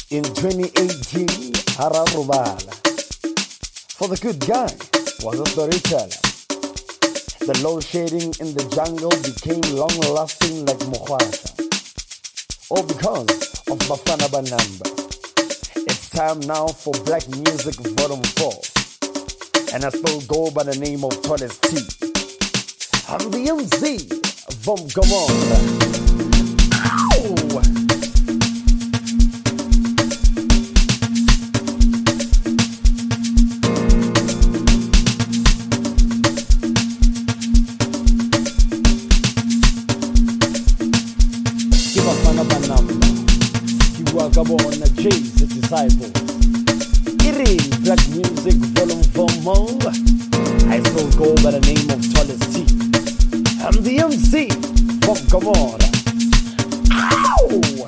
In 2018, Hararubala. For the good guy was a storyteller. The load shedding in the jungle became long-lasting like Mokwasha. All because of Bafana Banamba. It's time now for Black Music Volume 4. And I still go by the name of Toles T. I'm the MC from Gomorrah. Ow! Gabona J's the disciples. It is Black Music Volume 4. I still go by the name of Toles T. I'm the MC from Gomorrah. Ow!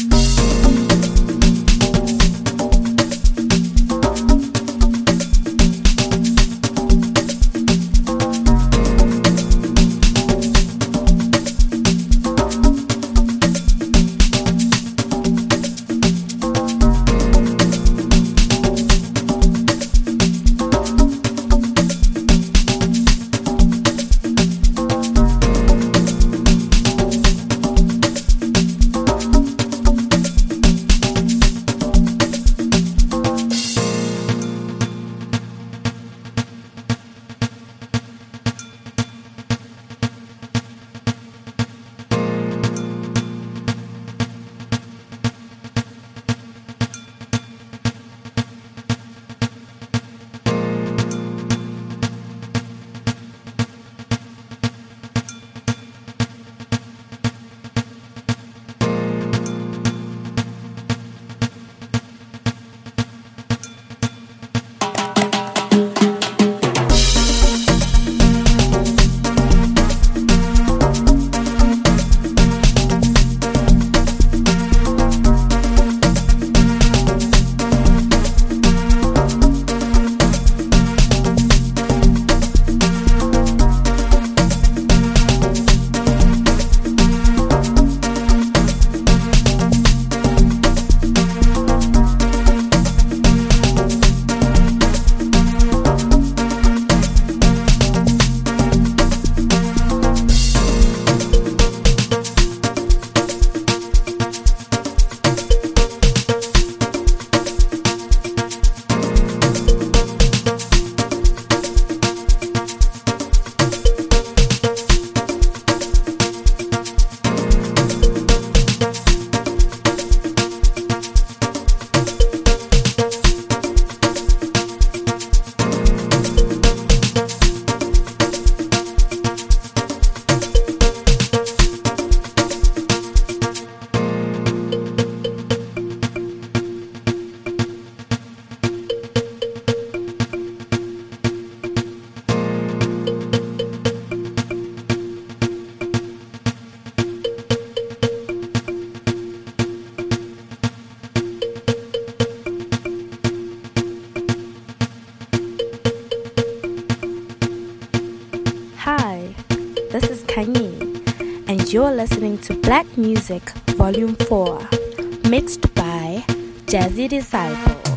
You're listening to Black Music Volume 4, mixed by Jazzy Disciples.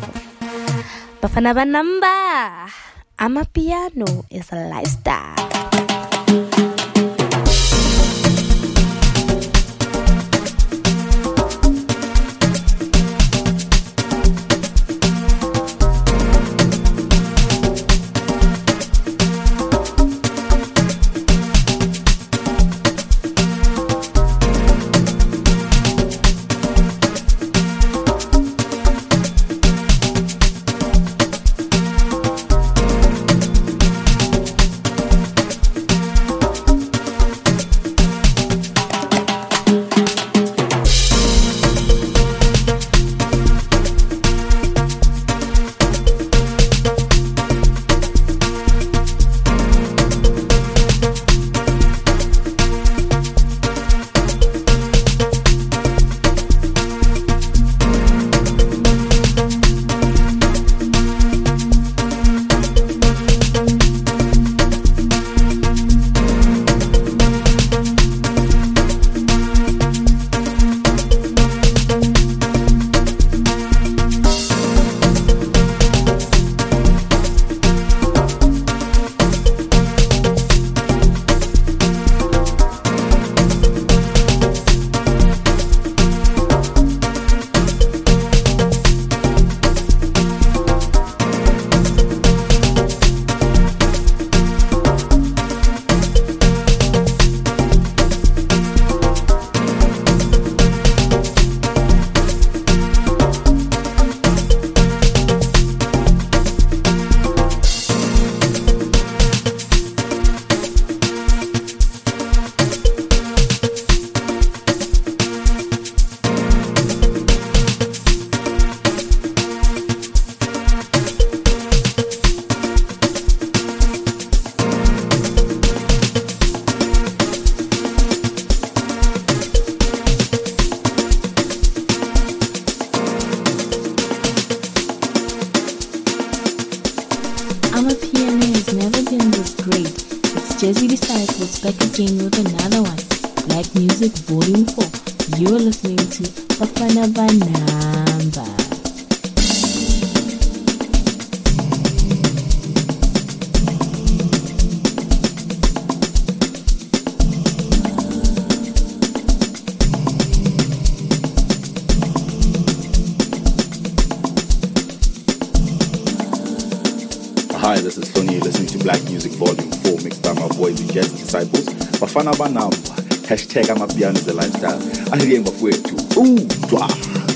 Bafana Banamba, Amapiano is a lifestyle. great. It's Jazzy Disciples back again with another one. Black Music Volume 4. You're listening to Bafana Banamba. Hi, this is Tony. You're listening to Black Music Volume 4, mixed by my boys, the Jazz Disciples. Bafana Banamba. Hashtag Amapiano is a lifestyle. Ahirieng bafwetu. Dwa.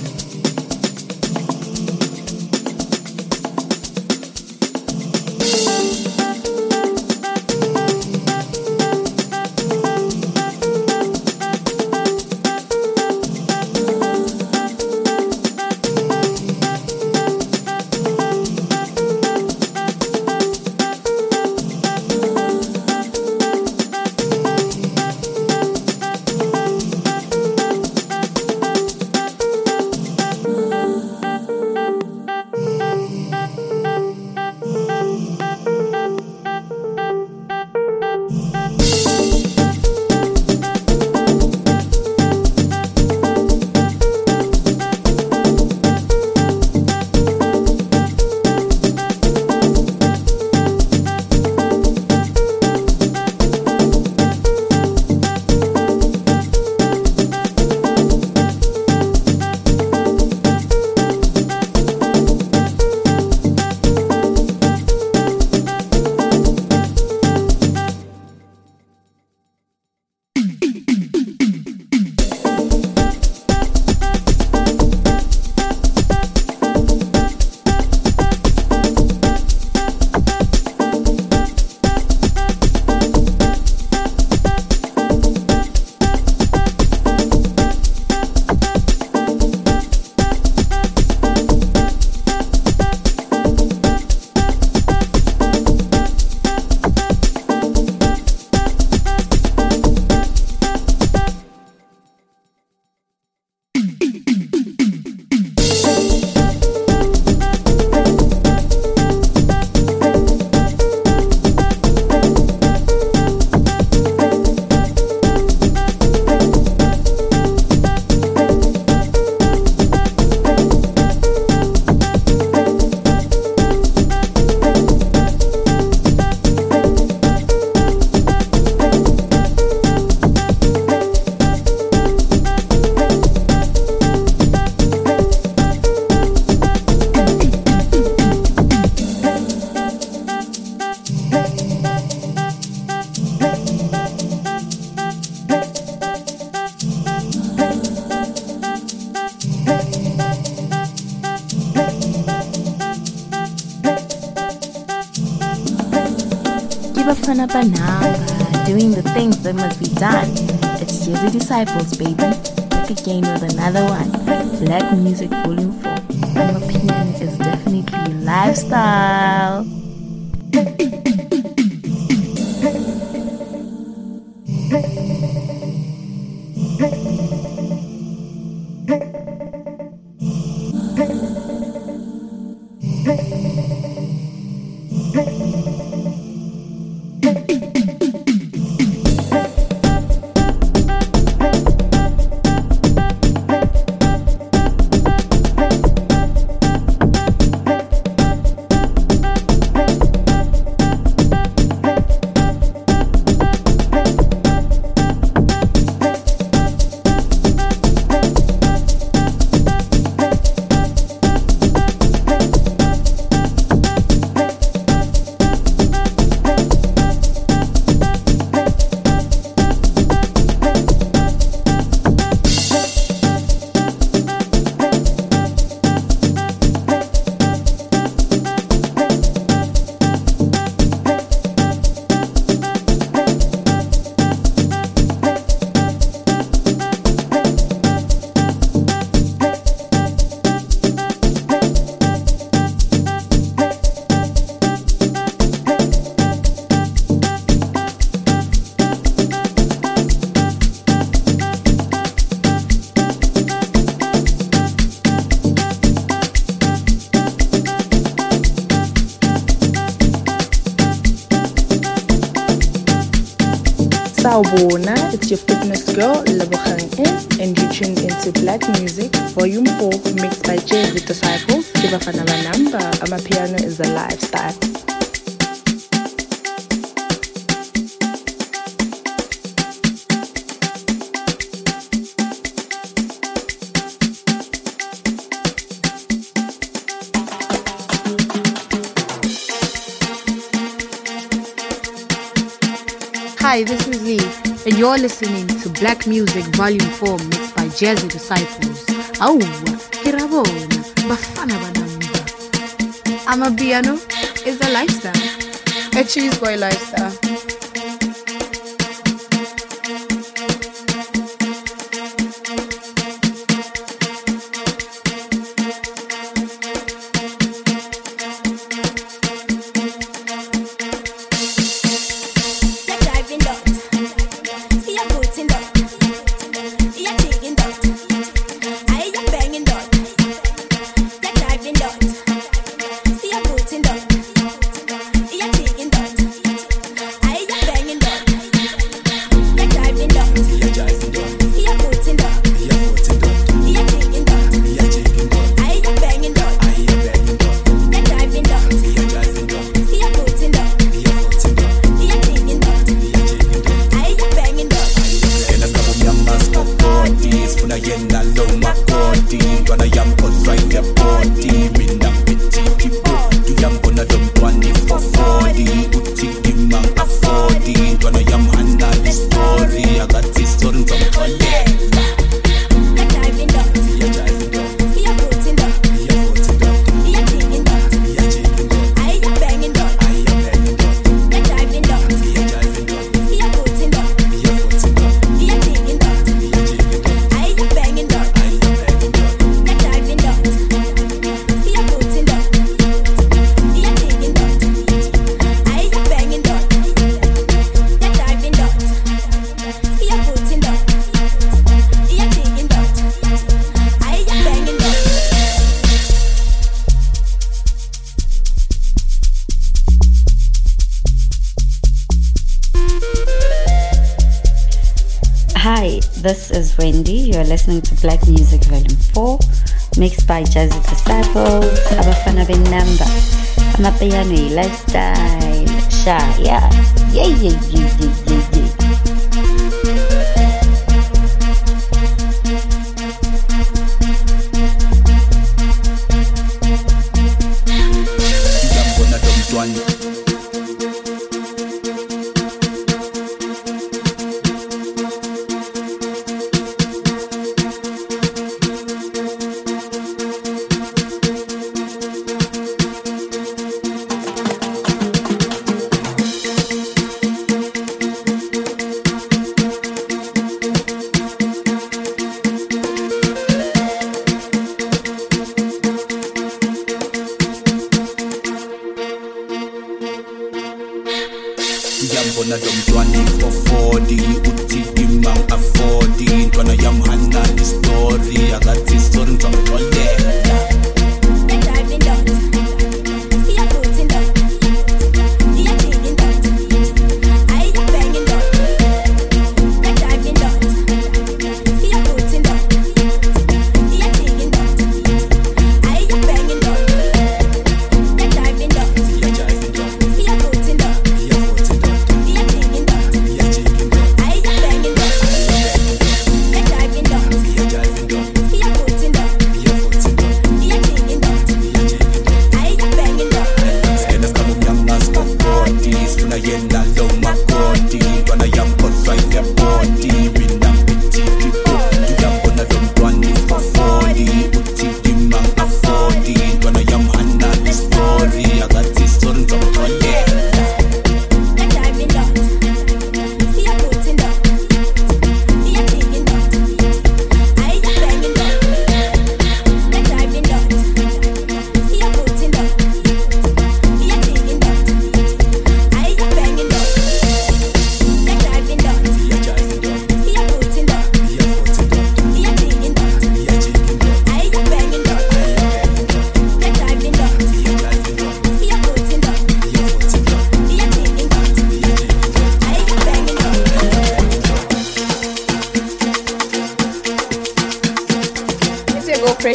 Bafana Banamba, doing the things that must be done. It's Jazzy Disciples, baby. Back again with another one. Black Music Volume 4. My opinion is definitely lifestyle. Sawubona, it's your fitness girl, Lebogang In, and you tuned into Black Music, Volume 4, mixed by Jazzy Disciples. Ibafana Banamba, Amapiano is a lifestyle. Hi, this is Lee, and you're listening to Black Music Volume 4 mixed by Jazzy Disciples. Aw, kirabona, bafana banamba. Amapiano is a lifestyle. A cheese boy lifestyle. Hi, this is Wendy. You're listening to Black Music Volume 4, mixed by Jazzy Disciples, Abafana Banamba, Amapiano lifestyle, Sha, yeah, yeah, yeah, yeah, yeah, yeah, yeah. Yambona domtwani for 40 uthi imang afford ntwana yamhanda the story akathi story ngizamtholela.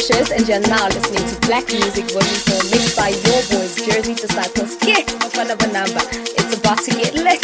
Precious, and you're now listening to Black Music Volume 4, mixed by your boys, Jersey Disciples. Yeah, Bafana Banamba. It's about to get lit.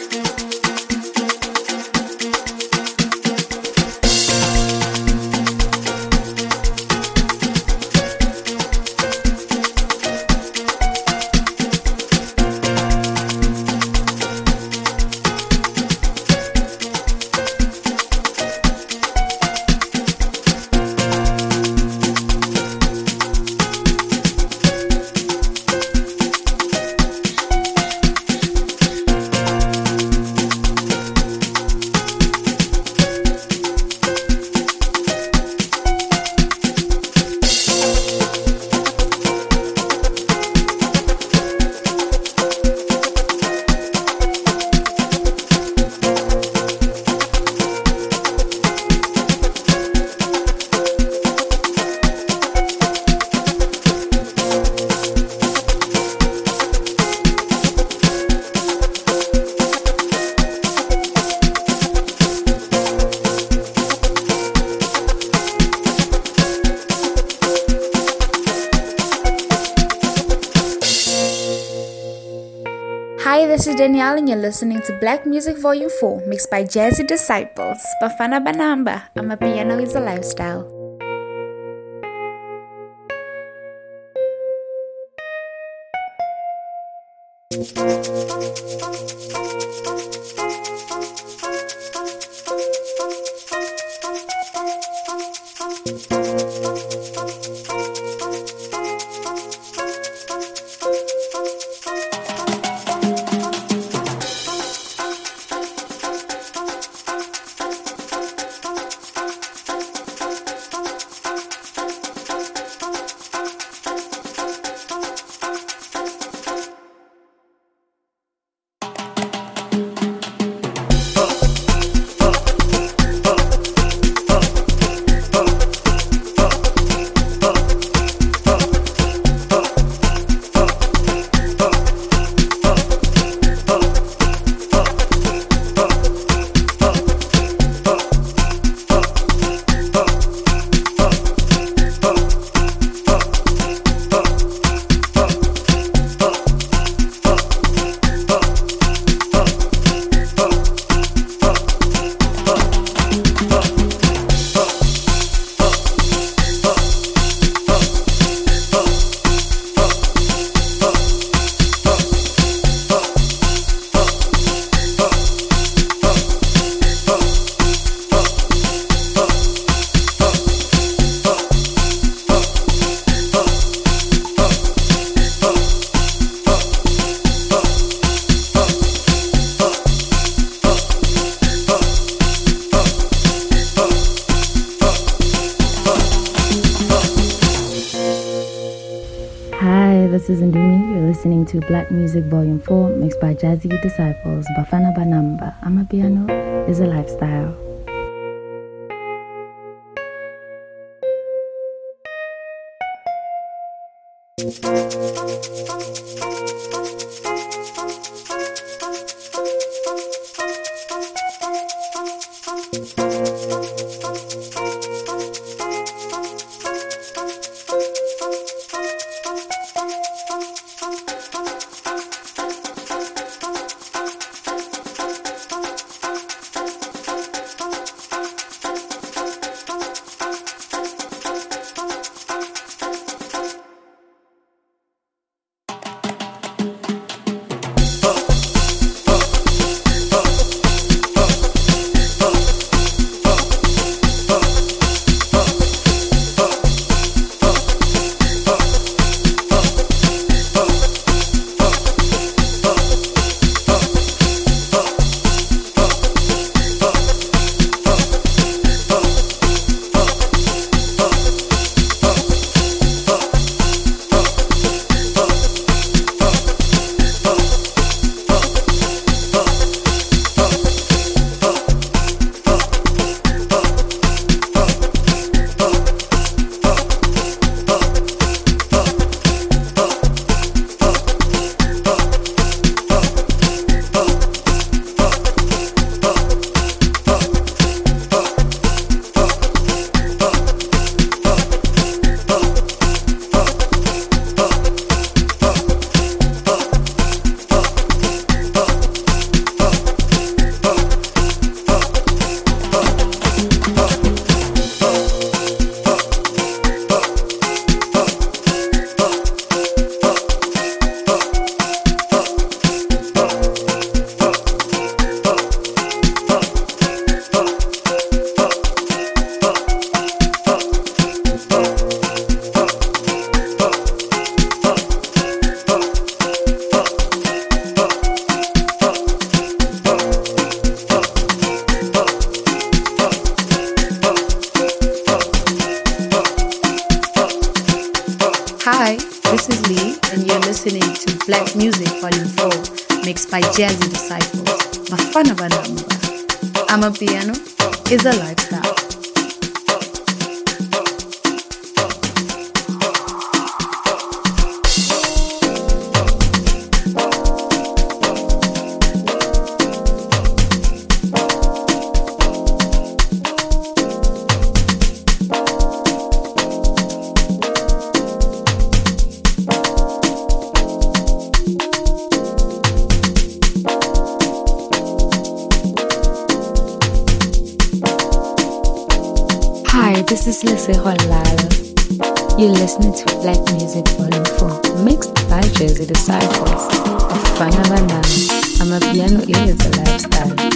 Hi, this is Danielle and you're listening to Black Music Volume 4, mixed by Jazzy Disciples. Bafana Banamba, Amapiano is a lifestyle. This is Ndumi. You're listening to Black Music Volume 4, mixed by Jazzy Disciples. Bafana Banamba. Amapiano is a lifestyle. mixed by Jazzy Disciples. Bafana Banamba. Amapiano is a lifestyle. This is Lesego Lalo. You're listening to Black Music Volume 4, mixed by Jazzy Disciples. Bafana Banamba. Amapiano is a lifestyle.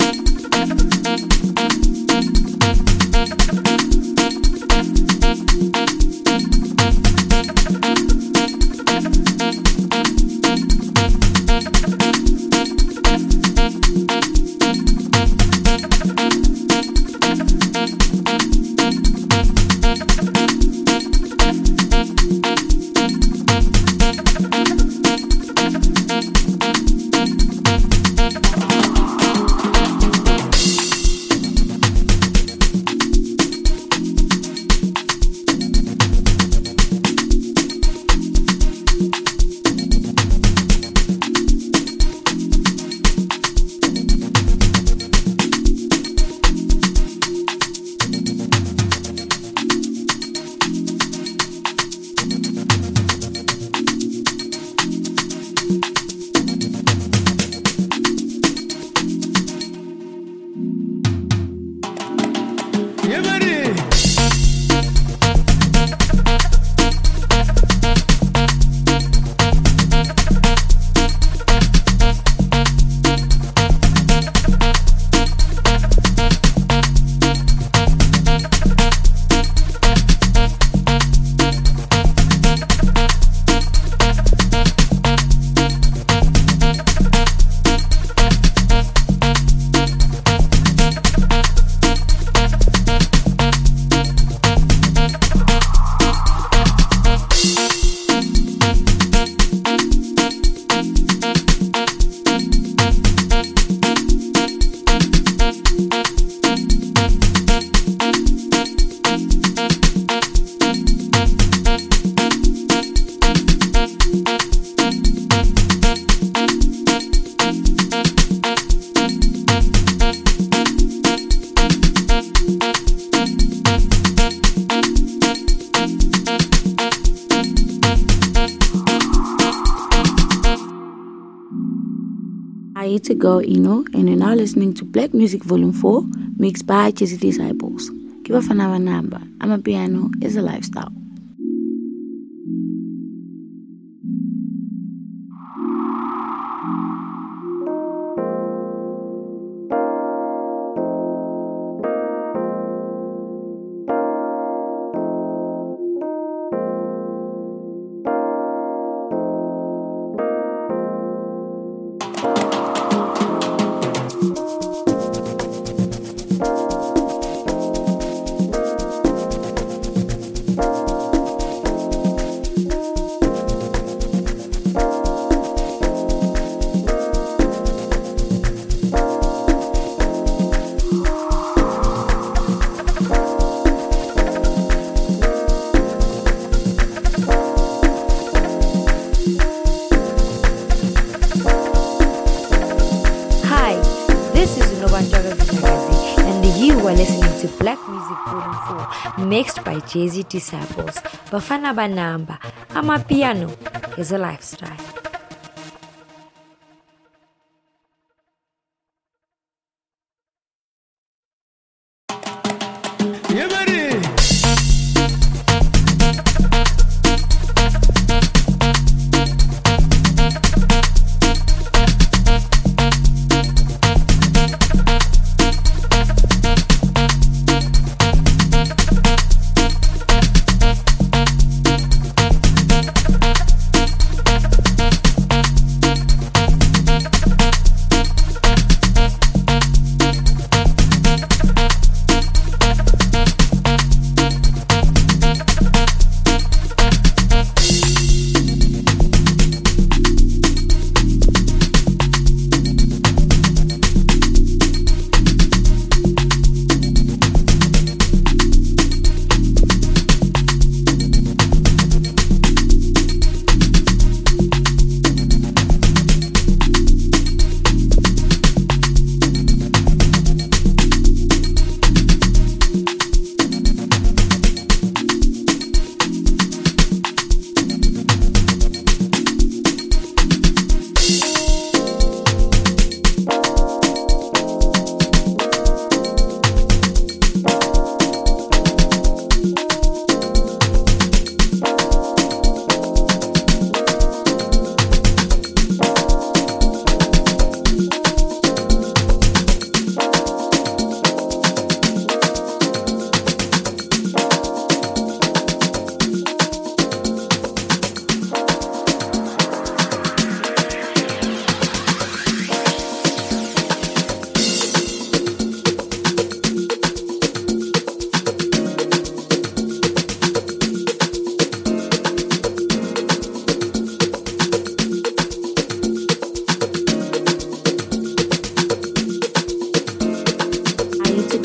To go, and you're now listening to Black Music Volume 4, mixed by Jazzy Disciples. Give us another number. Amapiano is a lifestyle. Mixed by Jazzy Disciples. Bafana Banamba. Amapiano is a lifestyle.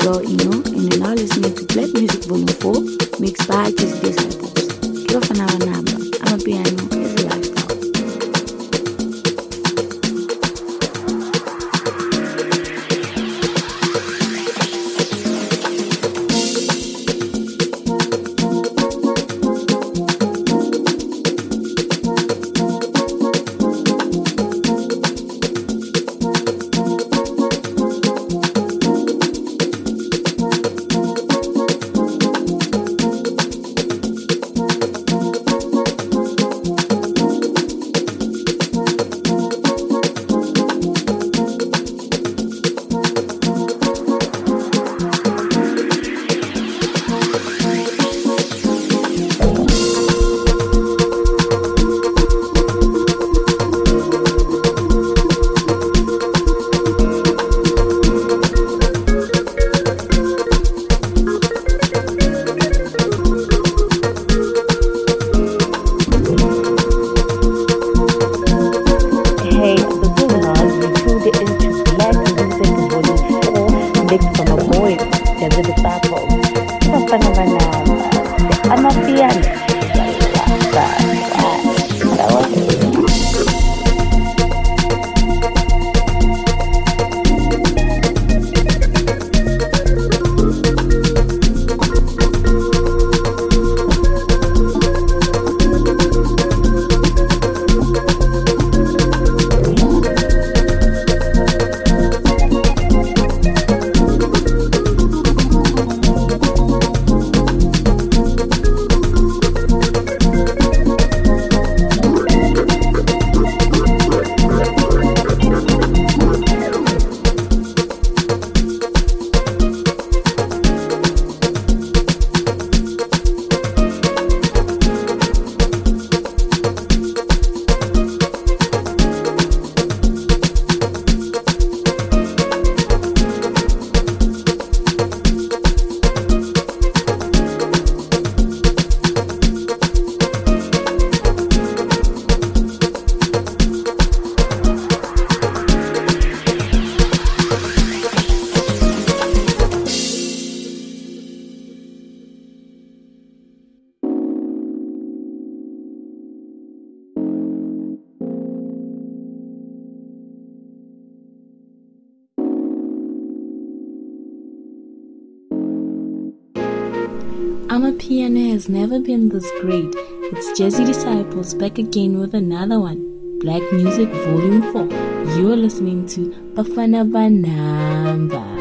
girl Eno, and you're now listening to Black Music Volume 4, mixed by Jazzy Disciples. Ke Bafana Banamba, amapiano is a lifestyle. Amapiano has never been this great. It's Jazzy Disciples back again with another one. Black Music Volume 4. You're listening to Bafana Banamba.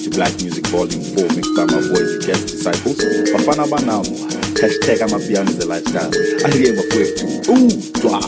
to Black Music Volume 4, mixed by my boys, the Jazz Disciples. Bafana Banamba, hashtag Amapiano is a lifestyle. I hear my way too. Ooh, dwa.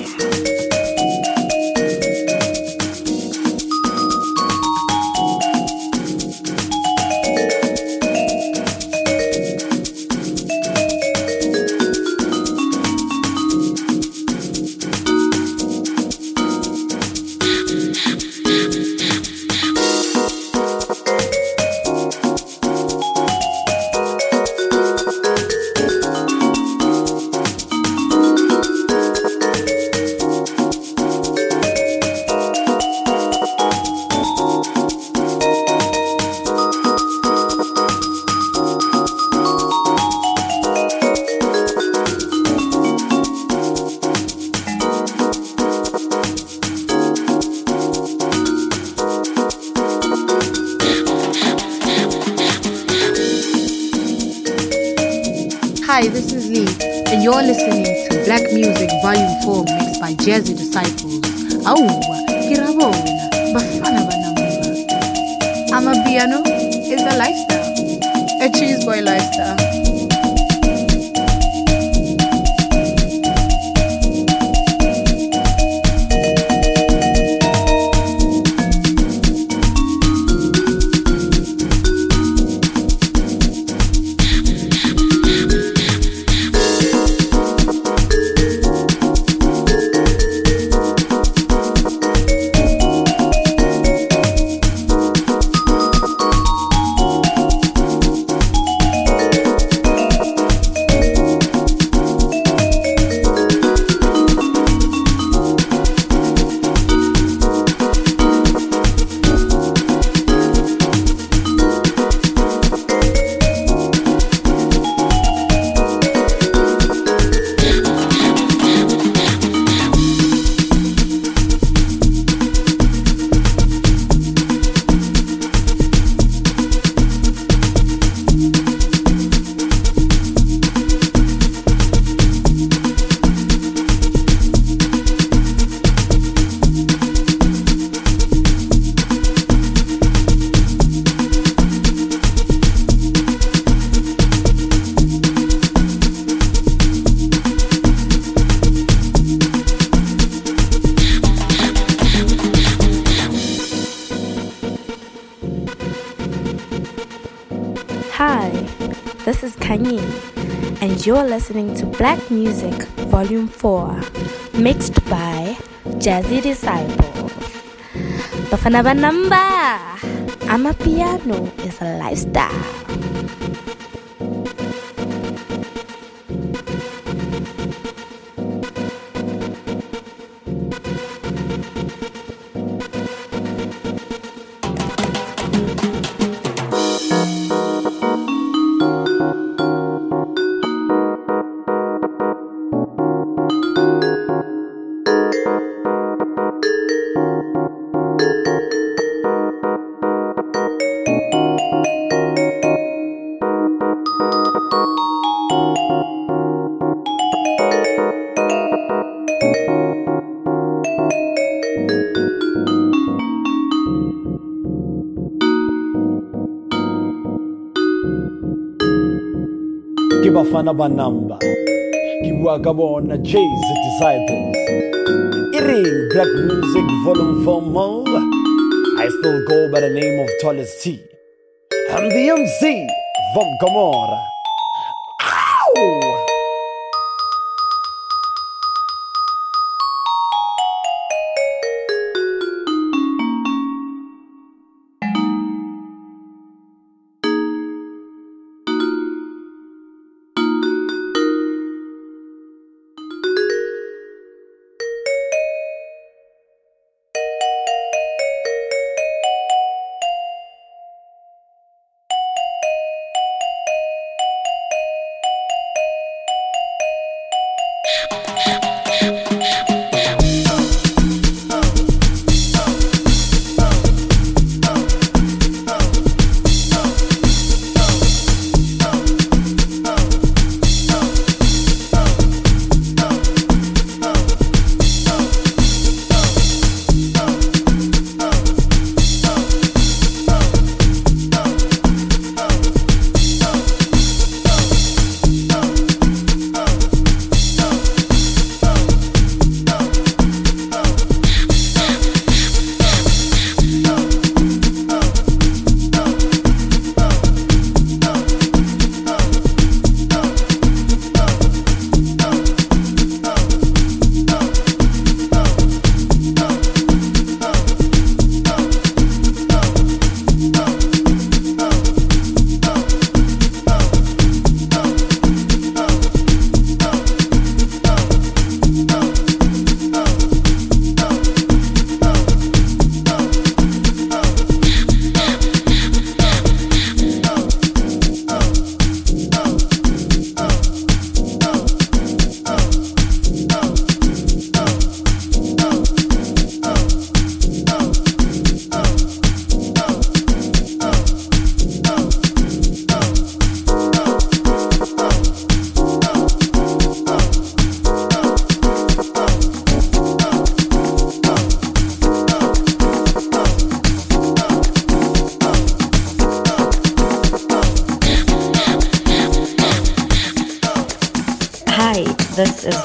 Hi, this is Lee, and you're listening to Black Music Volume 4 mixed by Jazzy Disciples. Kirabona, Bafana Banamba. Amapiano is a lifestyle. A cheese boy lifestyle. Hi, this is Kanye, and you're listening to Black Music Volume 4, mixed by Jazzy Disciples. Bafana Banamba, Amapiano is a lifestyle. Bafana Banamba, Kiwakabona Jay's Disciples. Eating Black Music Volume 4 mode. I still go by the name of Tallest T. I'm the MC from Gomorrah. Ow!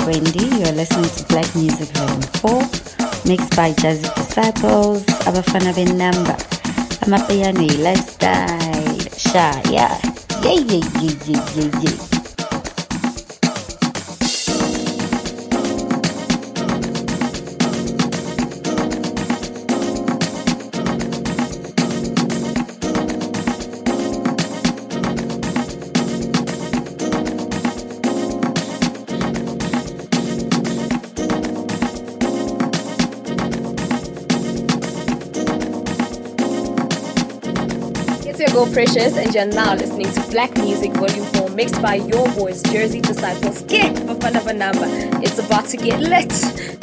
Wendy. You're listening to Black Music Volume 4, mixed by Jazzy Disciples, Abafana Benamba, Amapiano Lifestyle, Sha, yeah. Go Precious, and you're now listening to Black Music Volume 4, mixed by your boys, Jersey Disciples. Get Bafana Banamba. It's about to get lit.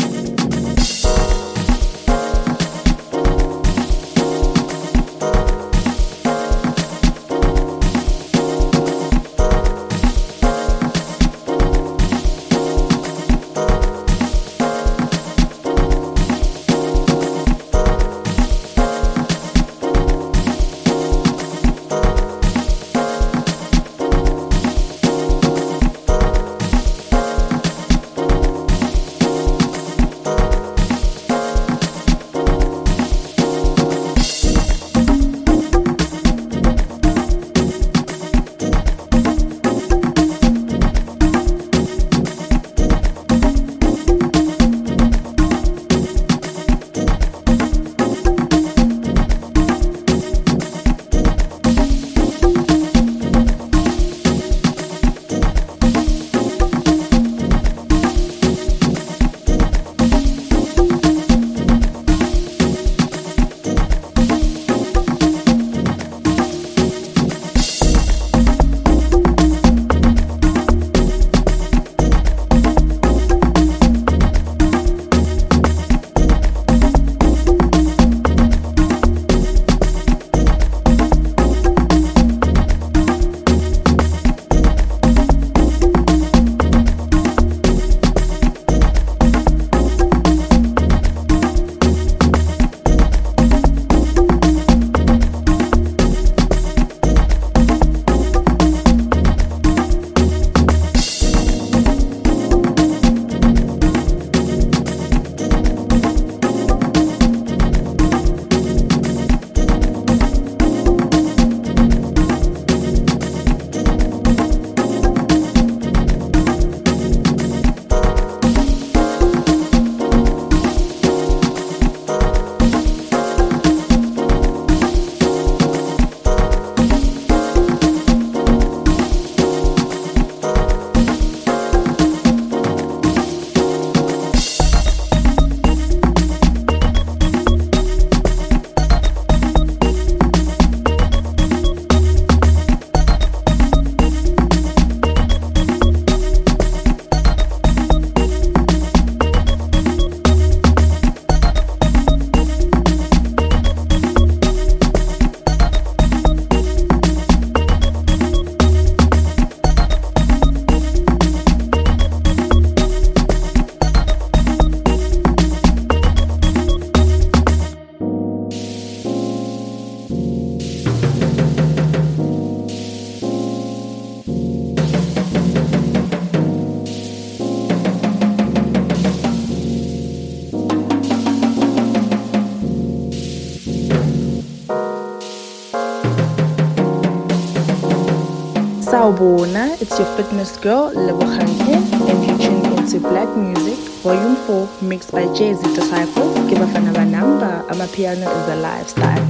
Sawubona, it's your fitness girl, Lebohang, and you tune into Black Music Volume 4, mixed by Jazzy Disciple. Give Bafana Banamba, Amapiano is a lifestyle.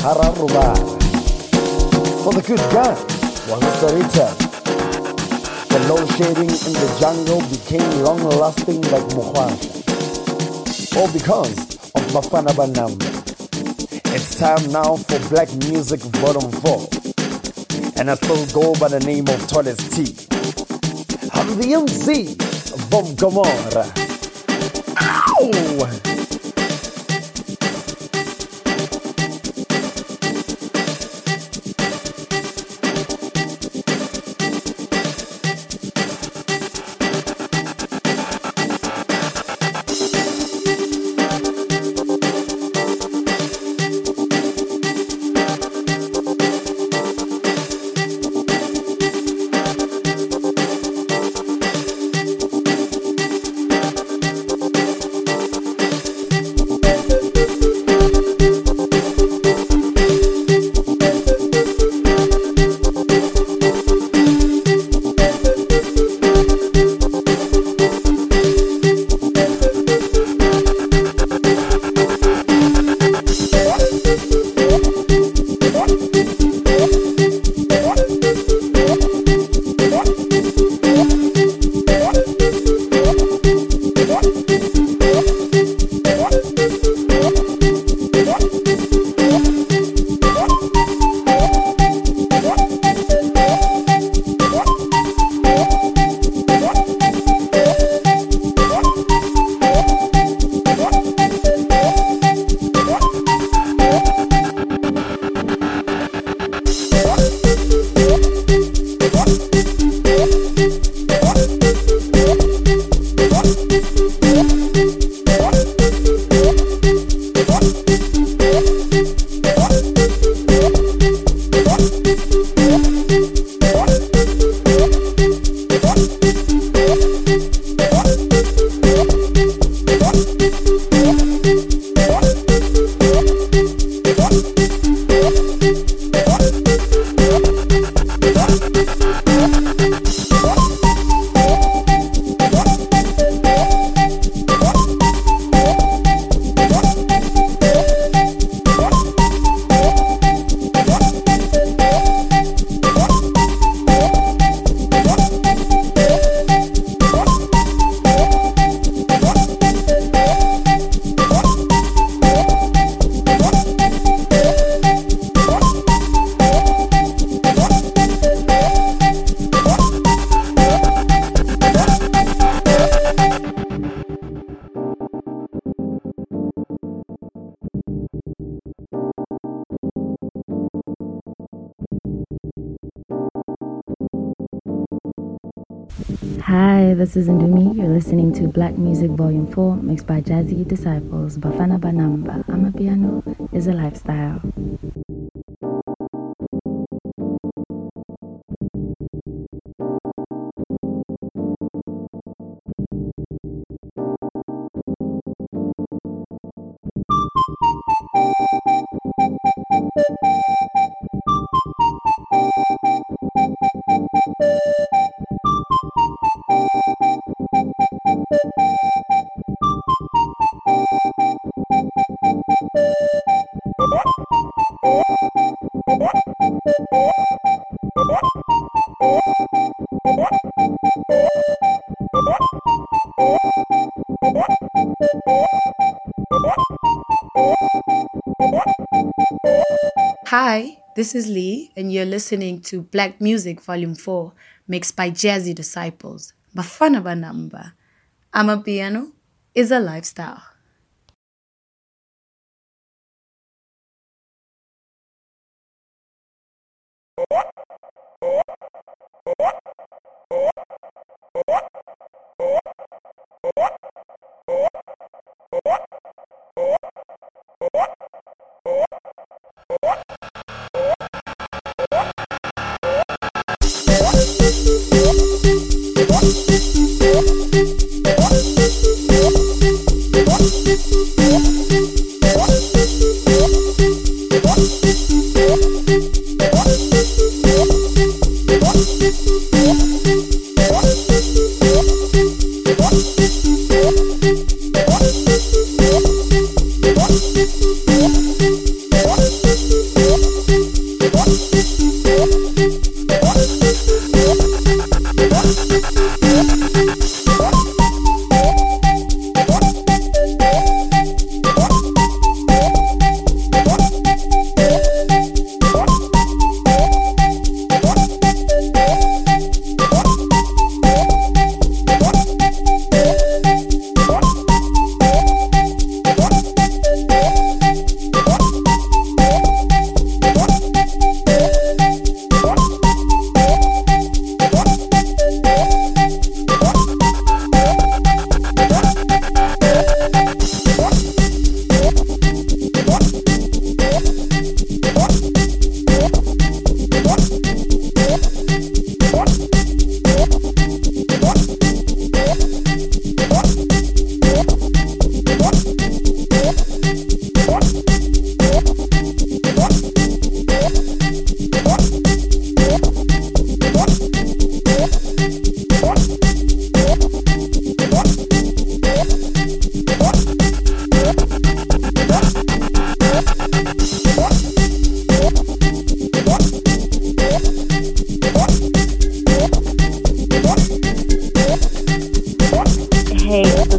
hararubala. For the good guy was a storyteller. The load shedding in the jungle became long-lasting like Mukhwasha. All because of Bafana Banamba. It's time now for Black Music Volume 4. And I still go by the name of Toles T. I'm the MC from Gomorrah. Ow! Hi, this is Ndumi. You're listening to Black Music Volume 4, mixed by Jazzy Disciples. Bafana Banamba. Amapiano is a lifestyle. Hi, this is Lee, and you're listening to Black Music Volume 4, mixed by Jazzy Disciples. Bafana Banamba. Amapiano is a lifestyle.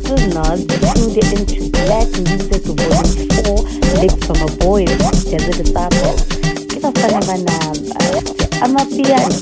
this is Nas. Tuned into Black Music Volume 4, mixed from a boy, Jazzy Disciple. Give a fun of a number. I'm a piano.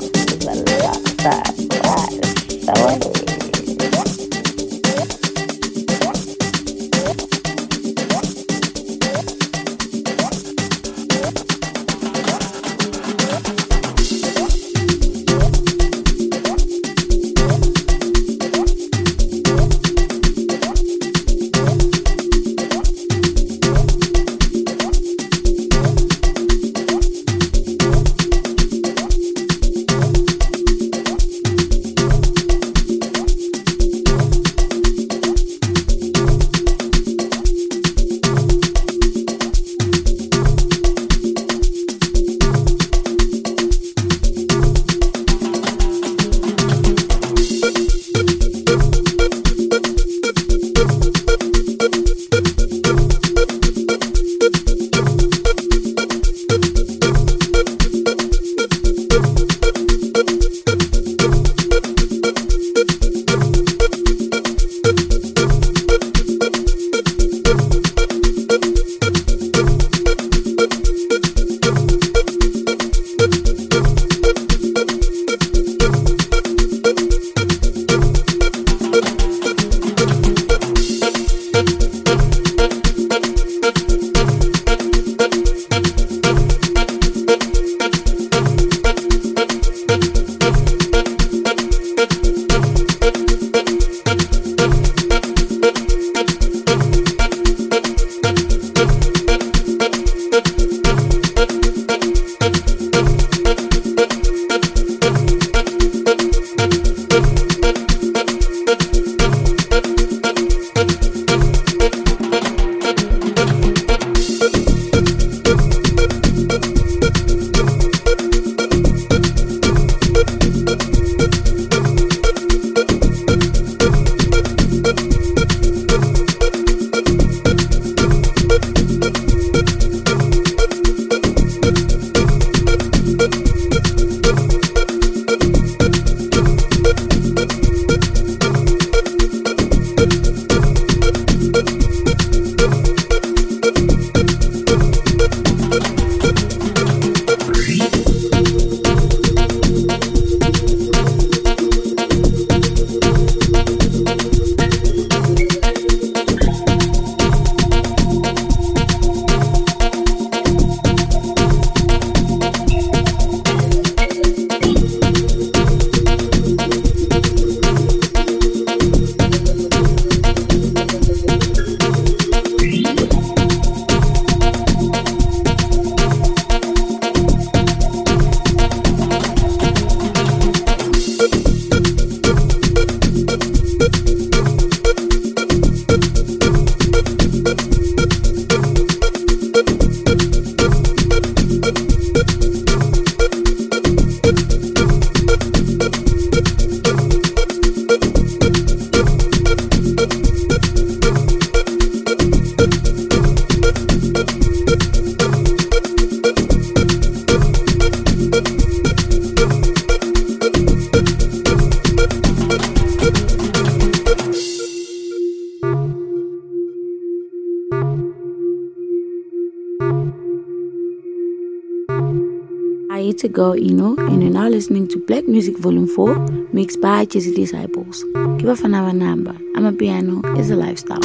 To go, and you're now listening to Black Music Volume 4, mixed by Jazzy Disciples. Give us another number. I'm a piano is a lifestyle.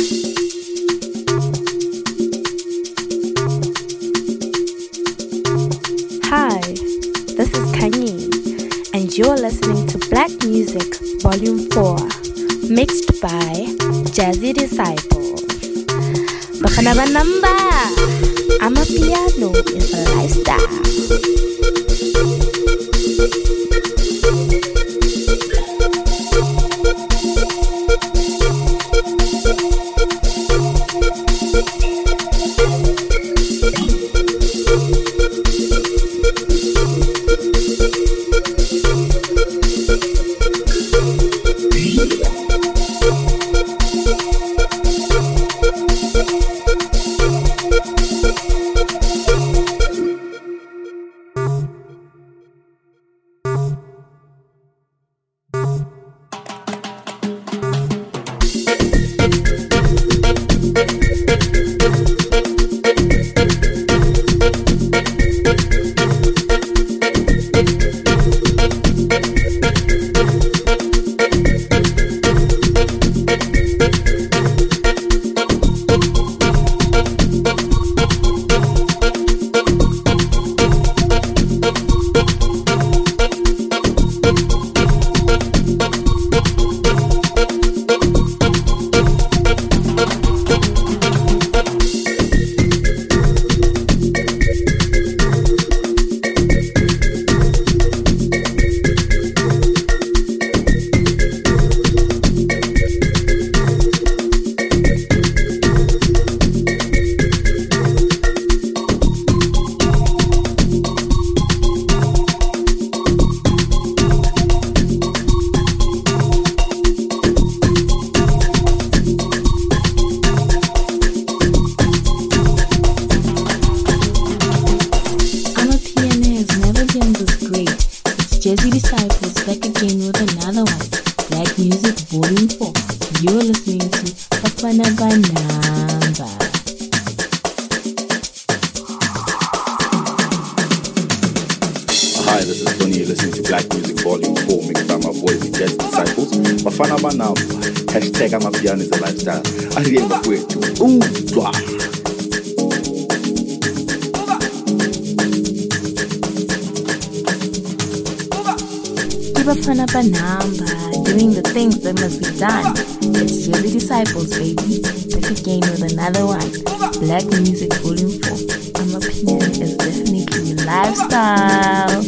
Hi, this is Kanye, and you're listening to Black Music Volume 4, mixed by Jazzy Disciples. Bafanaba number. I'm a piano is a lifestyle. again with another one. Black Music Volume 4. You're listening to Bafana Banamba. Hi, this is Tony. You're listening to Black Music Volume 4, mixed by my boys and Jazz Disciples. Bafana Banamba. Hashtag Amapiano is a lifestyle. Ahiriemba kwetu. Twa. Bafana Banamba, doing the things that must be done. It's Jazzy Disciples, baby. Back again with another one. Black Music Volume 4. Amapiano is definitely a lifestyle.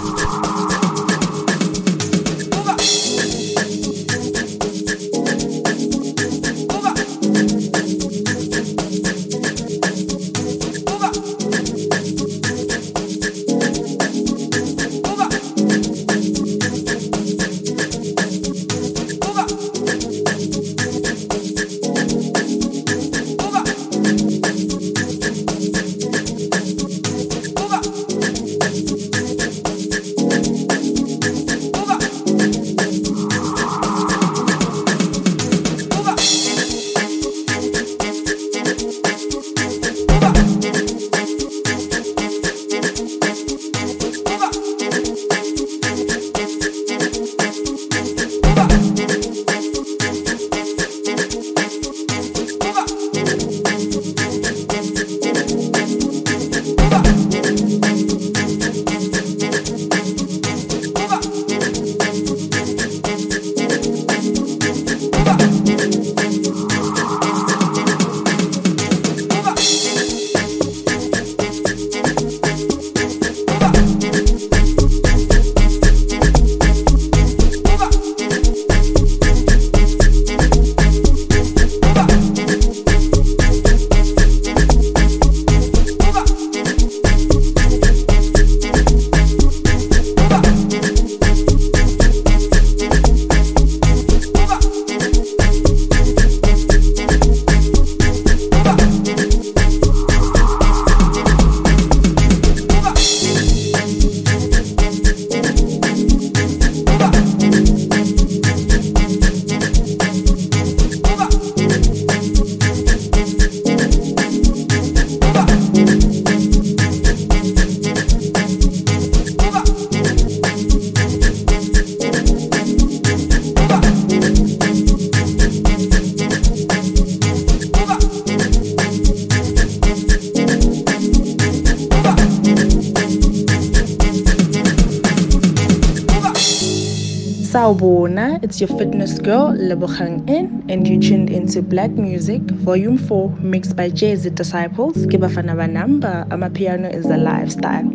Sawubona, it's your fitness girl, Lebogang N, and you tuned into Black Music, Volume 4, mixed by Jazzy Disciples. Bafana Banamba, Amapiano is a lifestyle.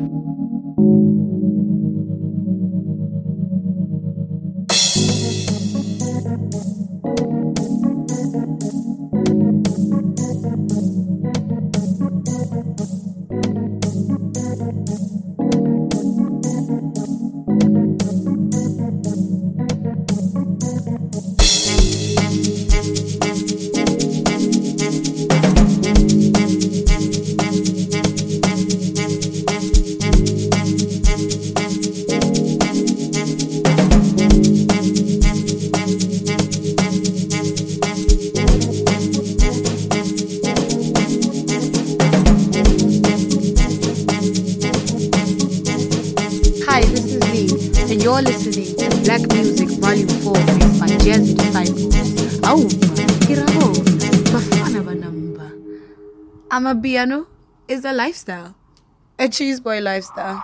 You're listening to Black Music Volume 4 mixed by Jazzy Disciples. Kirabo, Bafana Banamba. Amapiano is a lifestyle. A cheese boy lifestyle.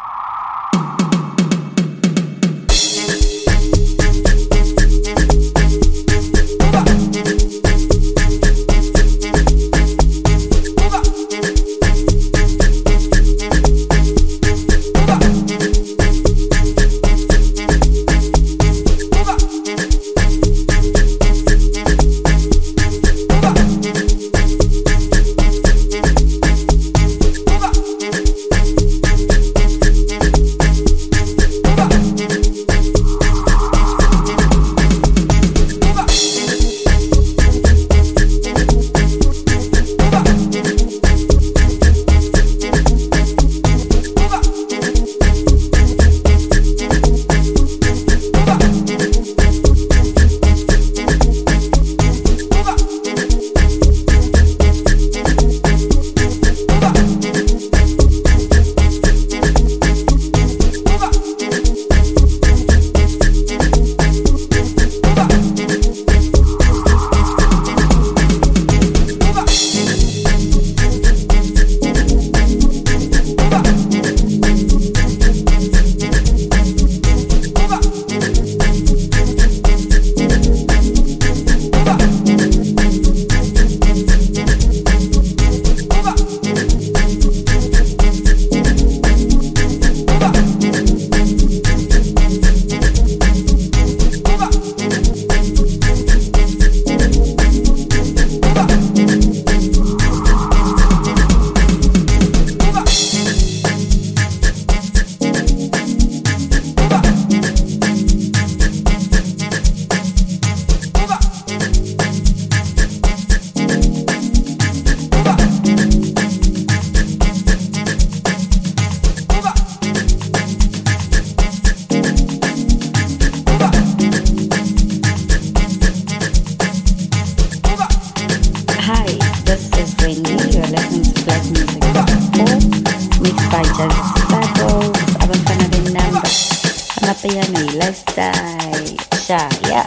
lifestyle. Sha, yeah.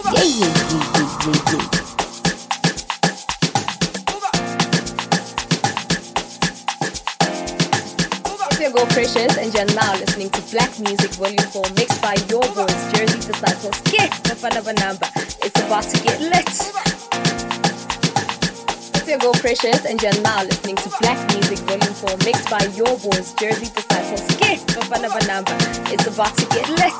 It's your girl Precious, and you're now listening to Black Music Volume 4, mixed by your boys, Jersey Disciples. Get Bafana Banamba. It's about to get lit. It's your girl Precious, and you're now listening to Black Music Volume 4, mixed by your boys, Jersey Disciples. Get Bafana Banamba. It's about to get lit.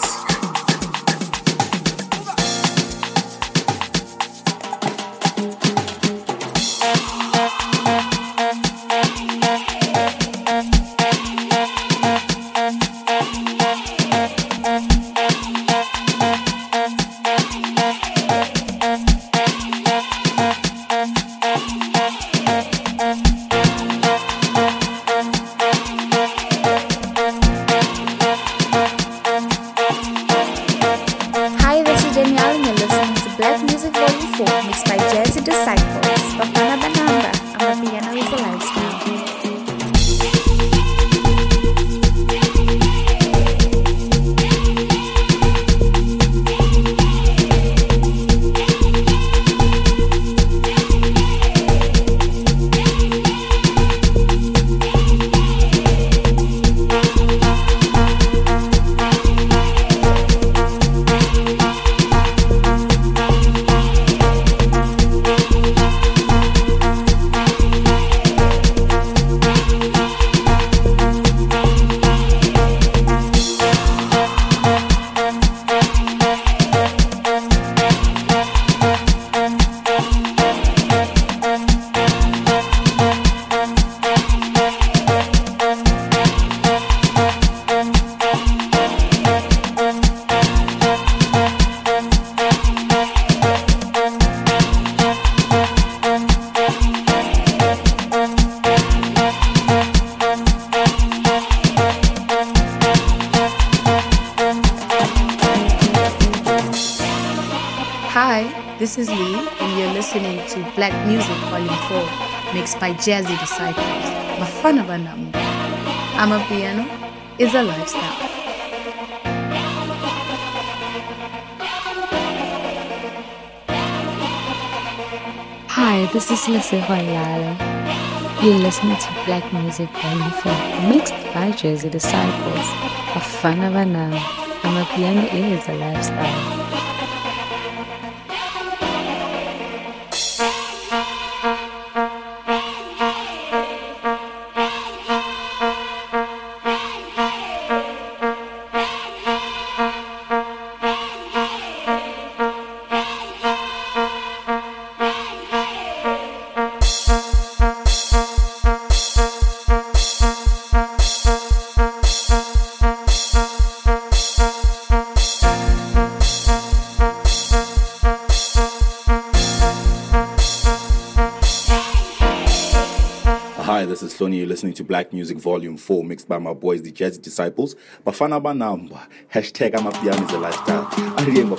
This is Lee, and you're listening to Black Music Volume 4, mixed by Jazzy Disciples. Bafana Banamba. Amapiano is a lifestyle. Hi, this is Lesego Lala. You're listening to Black Music Volume 4, mixed by Jazzy Disciples. Bafana Banamba. Amapiano is a lifestyle. This is Sloney. You're listening to Black Music Volume 4, mixed by my boys, the Jazzy Disciples. Bafana Banamba. Hashtag Amapiano is a lifestyle. Ariemba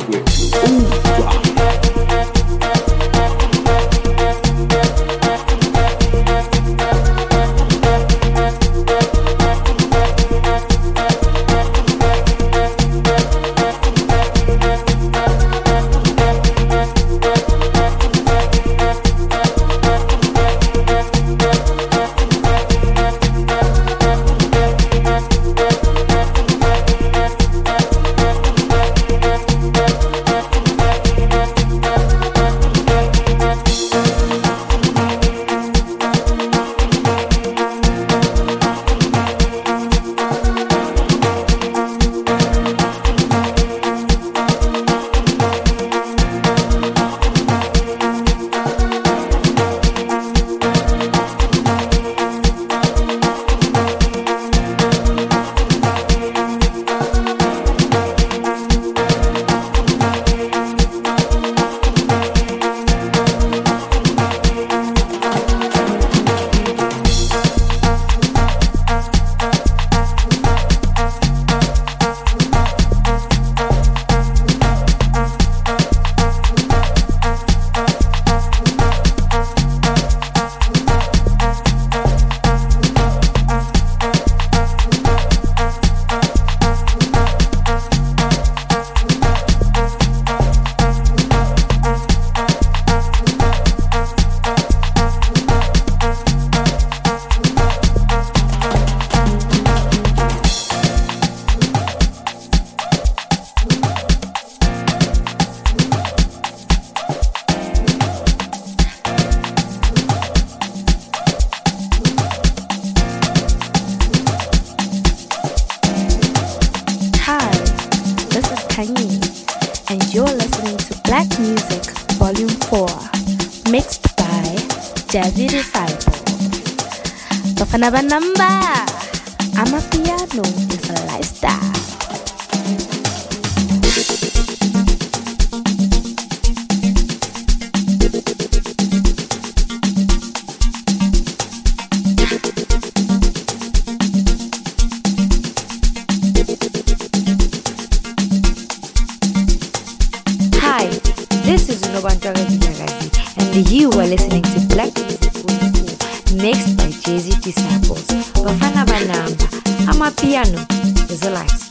and you're listening to Black Music Volume 4, mixed by Jazzy Disciples. Bafana Banamba, Amapiano is a lifestyle. Hi, this is Nobantara Dinagazi, and you are listening to Black Music Volume 4, mixed by Jazzy Disciples. Bafana Banamba, Amapiano is a lifestyle.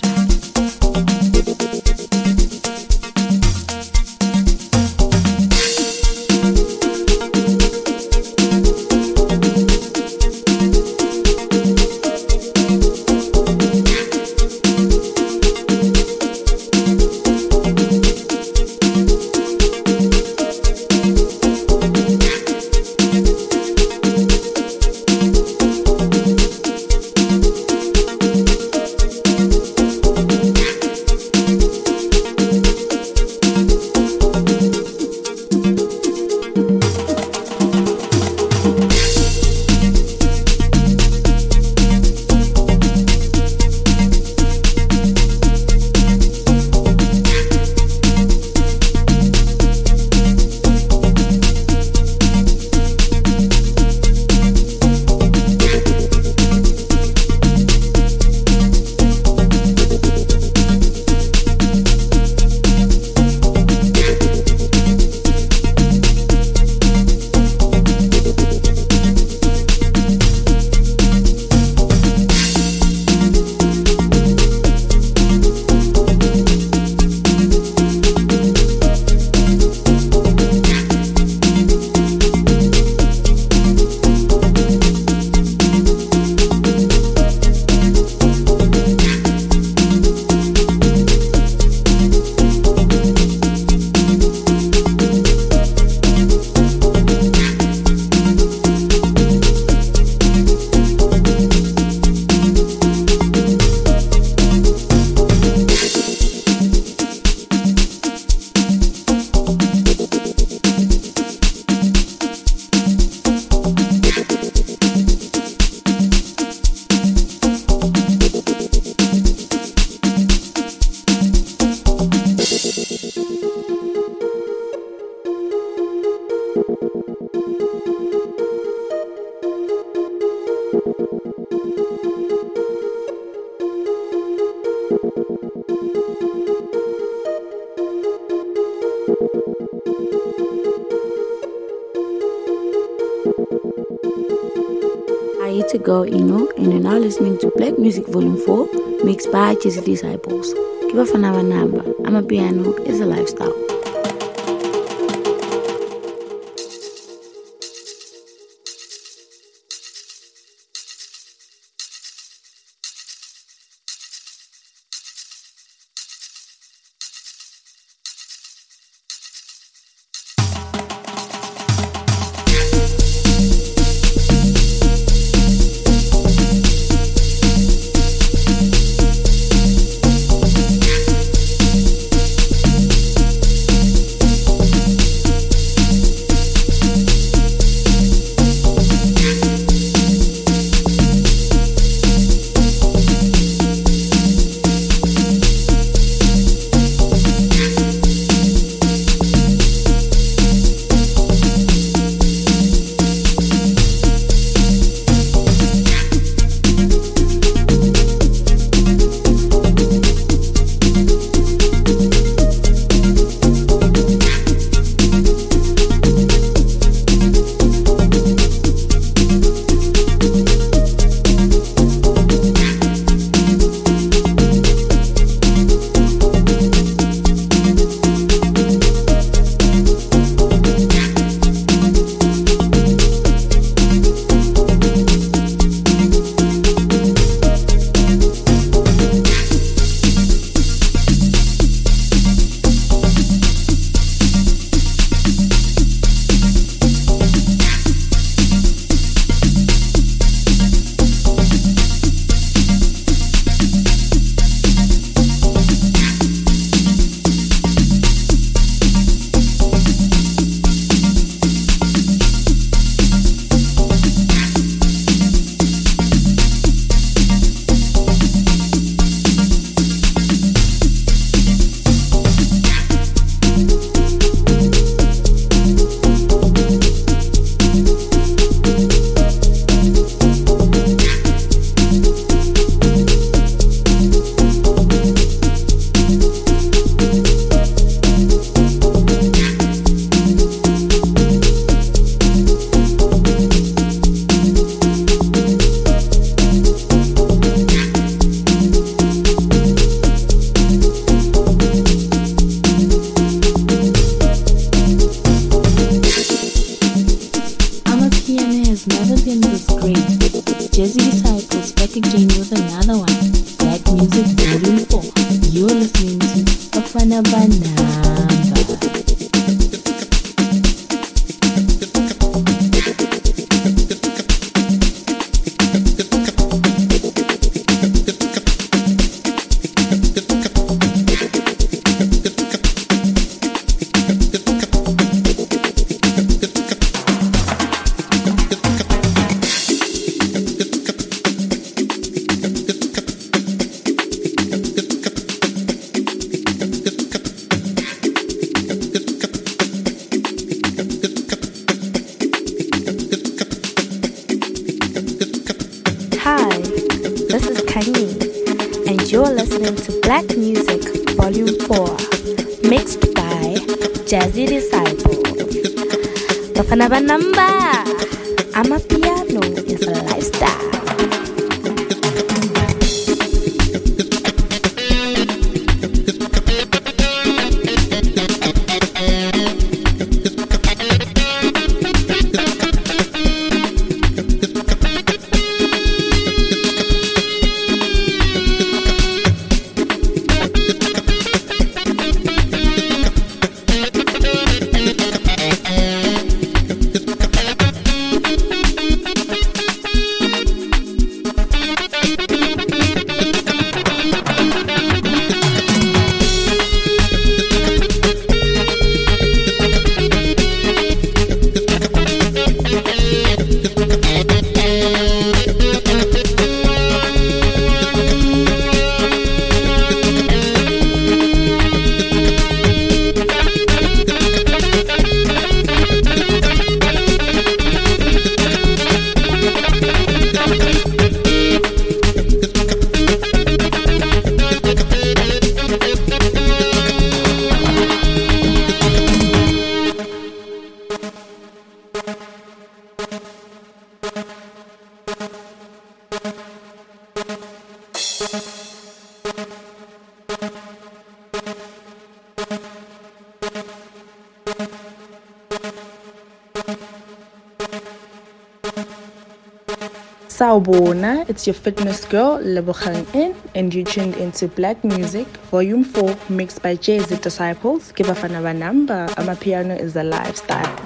To go, and you're now listening to Black Music Volume 4, mixed by Jazzy Disciples. Give a Bafana Banamba, Amapiano is a lifestyle. listening to Black Music Volume 4, mixed by Jazzy Disciples. Bafana Banamba, Amapiano is a lifestyle. Sawubona, it's your fitness girl, Lebogang In, and you tuned into Black Music, Volume 4, mixed by Jazzy Disciples. Give Bafana Banamba, Amapiano is a lifestyle.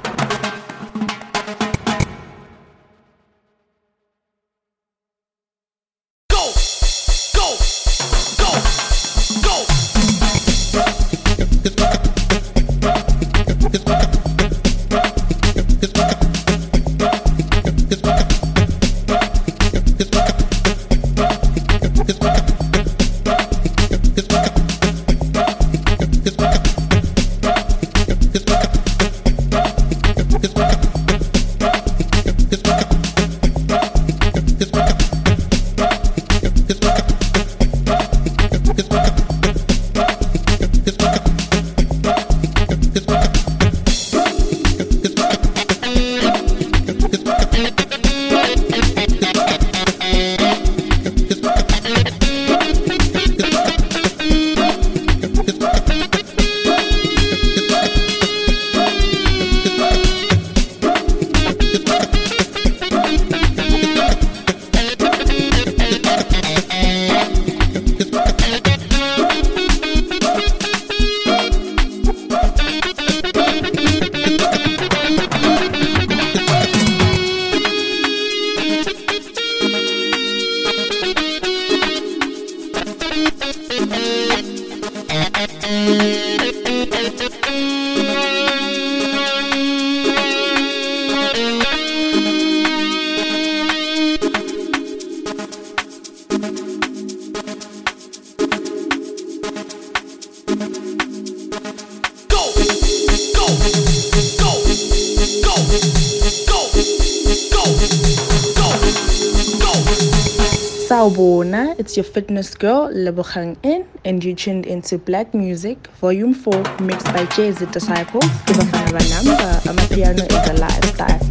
Sawubona, it's your fitness girl, Lebogang In, and you tuned into Black Music, Volume 4, mixed by Jazzy Disciples. Give Bafana Banamba, Amapiano is a lifestyle.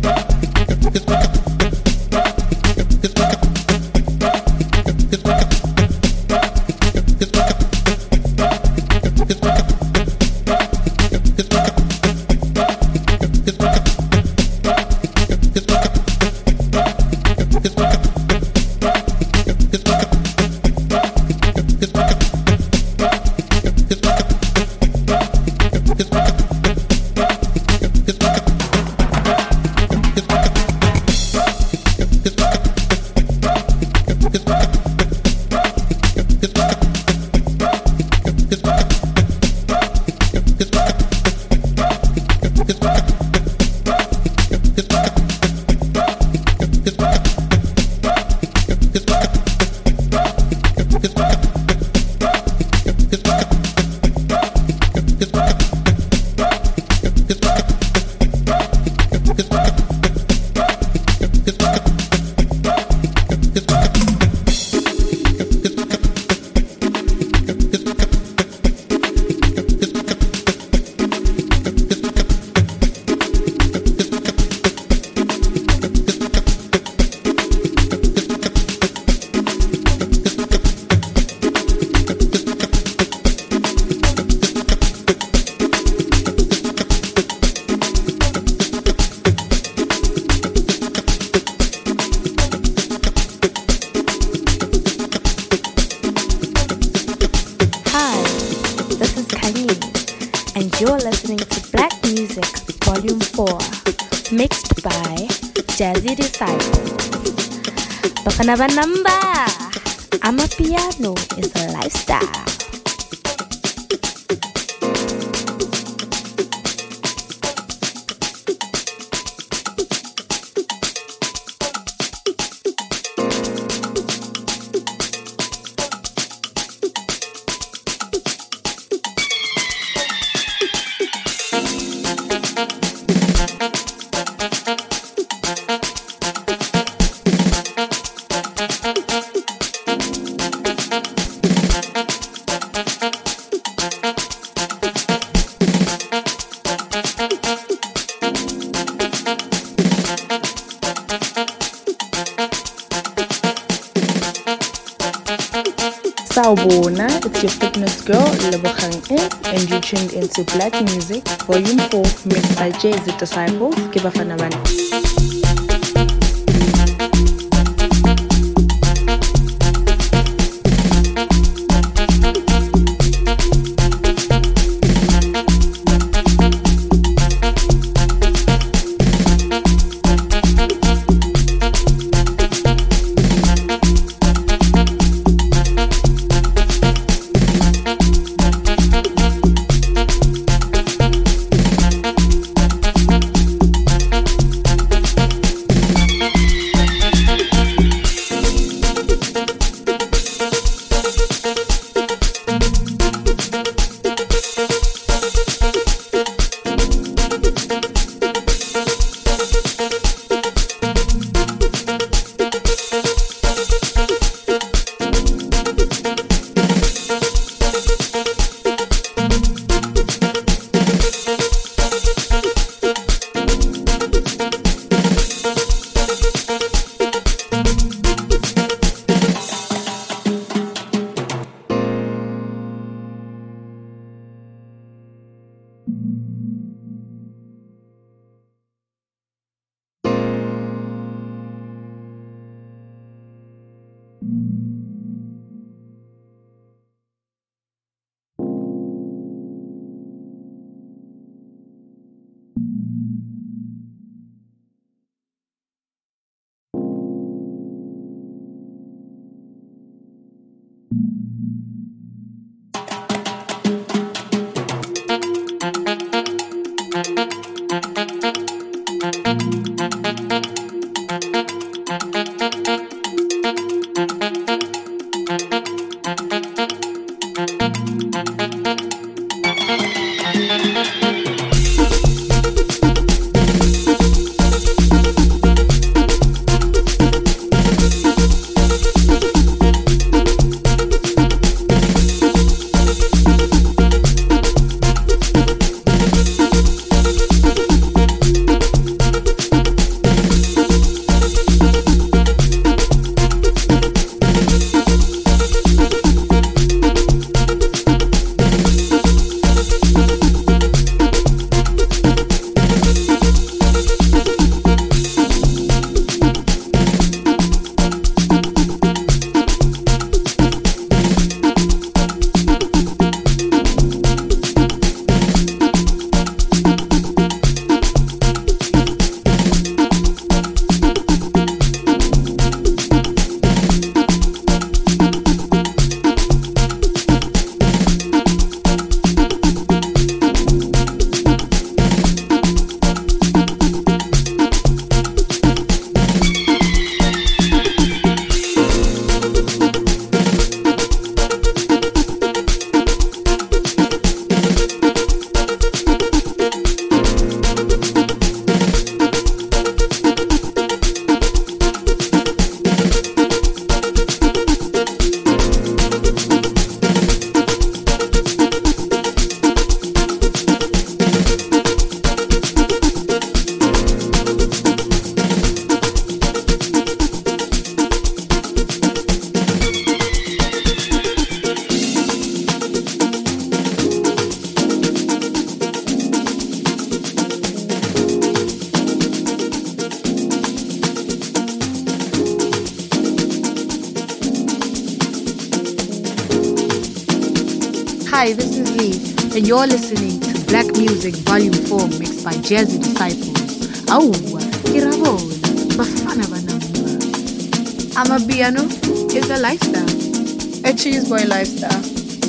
and you're listening to Black Music Volume 4, mixed by Jazzy Disciples. Bafana Banamba, Amapiano is a lifestyle. Sawubona, it's your fitness girl, Lebogang N, and you tuned into Black Music Volume 4, mixed by Jazzy Disciples. Give a fan Hi, this is Lee, and you're listening to Black Music Volume 4 mixed by Jazzy Disciples. Awu, kirabona, bafana banamba. Amapiano is a lifestyle. A cheese boy lifestyle.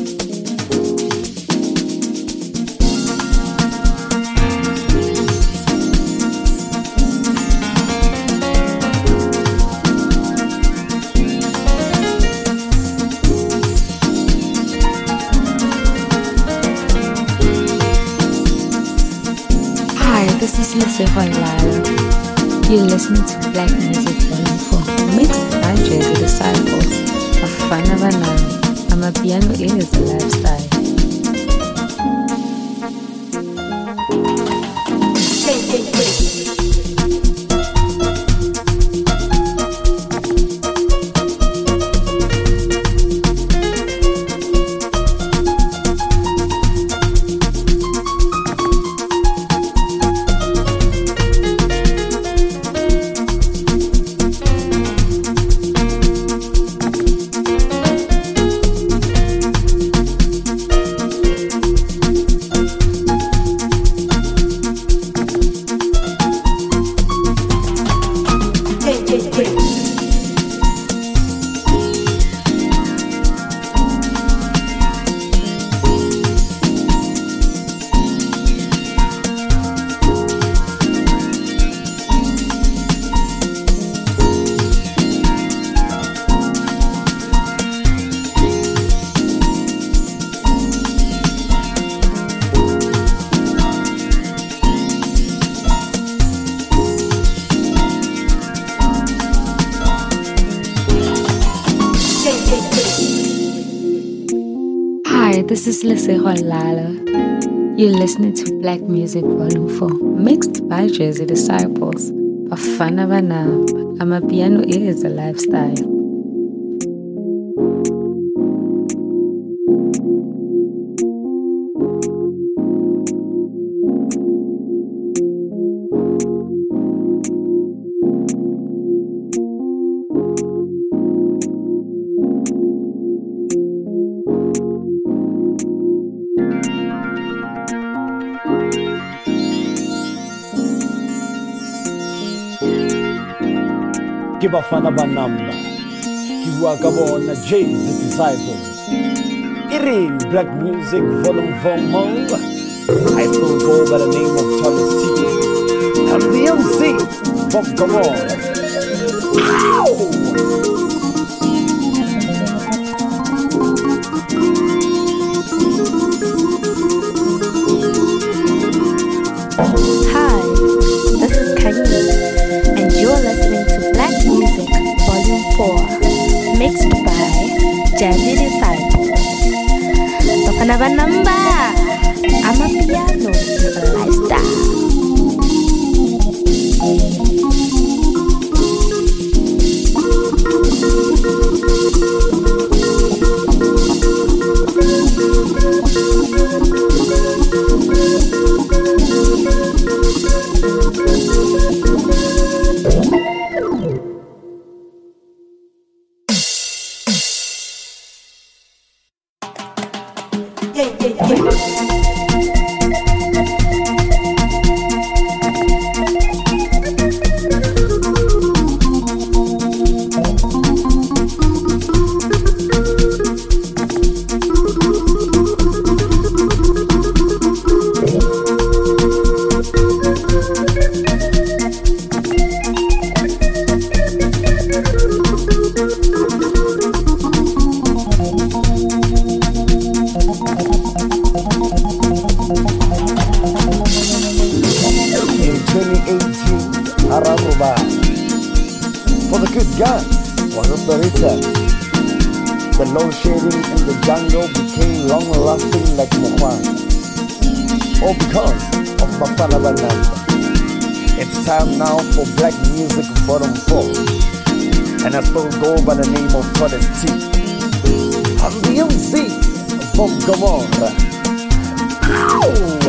This is Lise Hoylala. You're listening to Black Music Volume 4, mixed by Jazzy Disciples. Bafana banamba, amapiano is a lifestyle. This is Lise Hoylala. You're listening to Black Music Volume 4, mixed by Jazzy Disciples. Bafana banamba, amapiano is a lifestyle. Give Bafana banamba. Kiwakabona Jazzy Disciples. Eating Black Music Volume 4 mode. I still go by the name of Thomas T. I'm the MC from Gabon. Ow! Hi, this is Kanye, and you're listening to Black Music Volume 4, mixed by Jazzy Disciples. Bafana banamba, amapiano is a lifestyle. For the good guy was a storyteller. The load shading in the jungle became long-lasting like Mohan. All because of Bafana banamba. It's time now for Black Music Volume 4. And I still go by the name of Thomas T. I'm the MC from Gomorrah. Ow!